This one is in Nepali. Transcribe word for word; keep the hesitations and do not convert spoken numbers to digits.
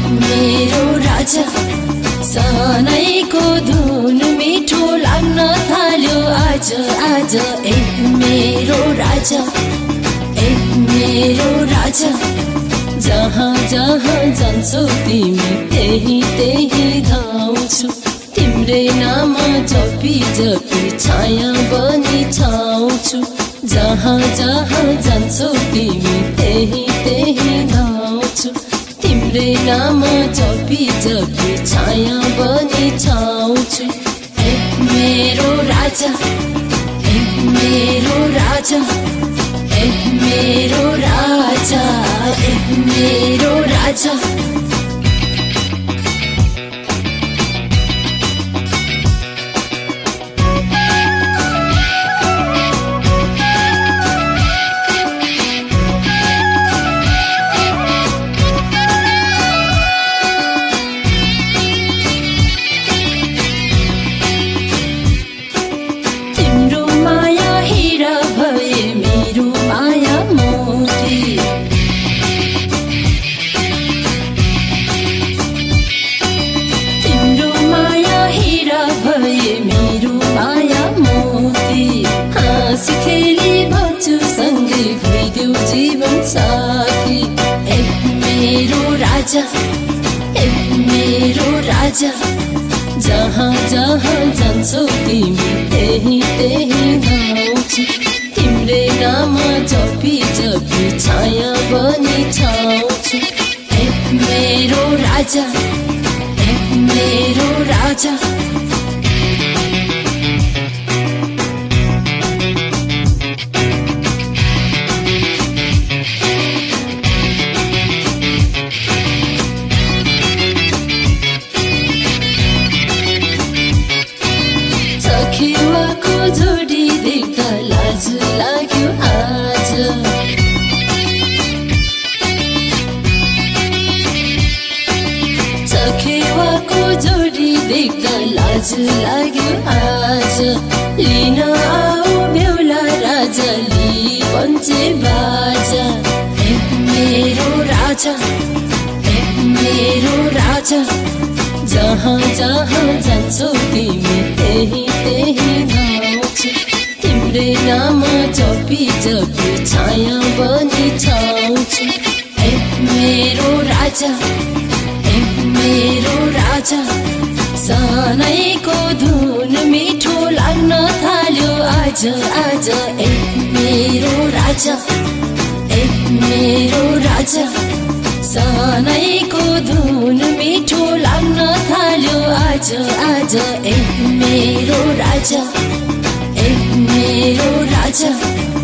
मेरो राजा सनैको धुन मिठो लाग्न थाल्यो आज आज ए मेरो राजा ए मेरो राजा जहाँ जहाँ जान्छौ तिमी त्यही त्यही धाउँछु तिम्रै नाम जपी जपी छाया बनी छाउँछु जहाँ जहाँ जान्छौ तिमी त्यही त्यही धाउँछु तिम्रै नाम जपी जपी छाया बनी छाउँछु ए मेरो राजा ए मेरो राजा ए मेरो राजा ए मेरो राजा साथी ए मेरो राजा ए मेरो राजा जहाँ जहाँ जान्छौ तिमी त्यही त्यही धाउँछु तिम्रै नाम जपी जपी छाया बनी छाउँछु ए मेरो राजा ए मेरो राजा सखिवाको जोडी देख्दा लाज लाग्यो आज सखिवाको जोडी देख्दा लाज लाग्यो आज लिन आऊ बेहुला राजा लि पञ्चे बाजा ए मेरो राजा ए मेरो राजा जहाँ जहाँ जान्छौ तिमी त्यही त्यही धाउँछु तिम्रै नाम जपी जपी छाया बनी छाउँछु ए मेरो राजा ए मेरो राजा सनैको धुन मिठो लाग्न थाल्यो आज आज ए मेरो राजा ए मेरो राजा सनैको धुन मिठो लाग्न थाल्यो आज आज ए मेरो राजा ए मेरो राजा